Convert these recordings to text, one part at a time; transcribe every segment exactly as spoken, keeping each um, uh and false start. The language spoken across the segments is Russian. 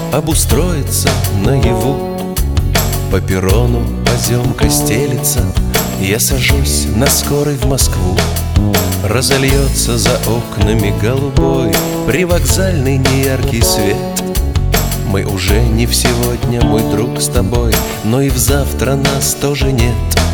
обустроиться наяву. По перрону поземка стелится, я сажусь на скорой в Москву. Разольется за окнами голубой привокзальный неяркий свет. Мы уже не в сегодня, мой друг, с тобой, но и в завтра нас тоже нет.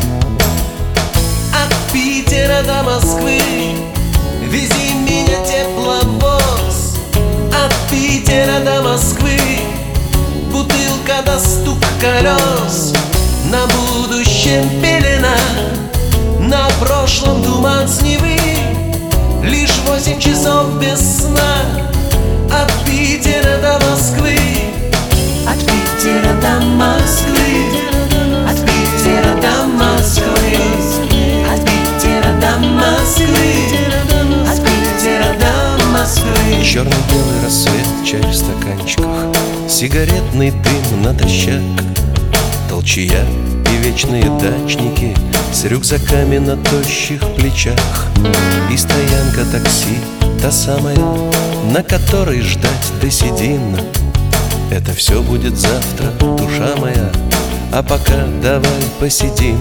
От Питера до Москвы вези меня, тепловоз. От Питера до Москвы бутылка до стук колес. На будущем пелена, на прошлом туман с Невы. Лишь восемь часов без сна. От Питера до Москвы. От Питера до Москвы. От Питера до Москвы. От Питера до Москвы. От Питера до Москвы. Черно-белый рассвет, чай в стаканчиках, сигаретный дым натощак, толчья и вечные дачники с рюкзаками на тощих плечах. И стоянка такси, та самая, на которой ждать досидим. Это все будет завтра, душа моя, а пока давай посидим.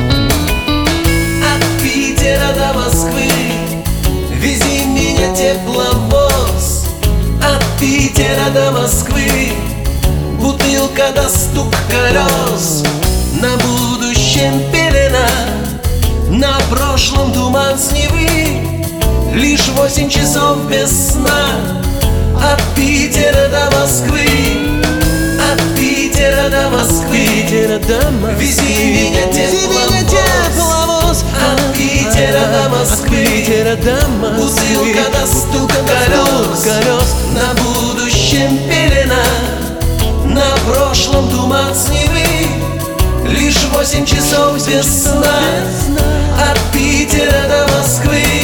От Питера до Москвы вези меня, тепловоз. От Питера до Москвы бутылка до стук колес. На будущем пелена, на прошлом туман с Невы. Лишь восемь часов без сна. От Питера до Москвы. От Питера до Москвы. Вези меня, тепловоз. От Питера до Москвы. Бутылка до стука колес. На будущем пелена, на прошлом туман с Невы. Лишь восемь часов без сна. От Питера до Москвы.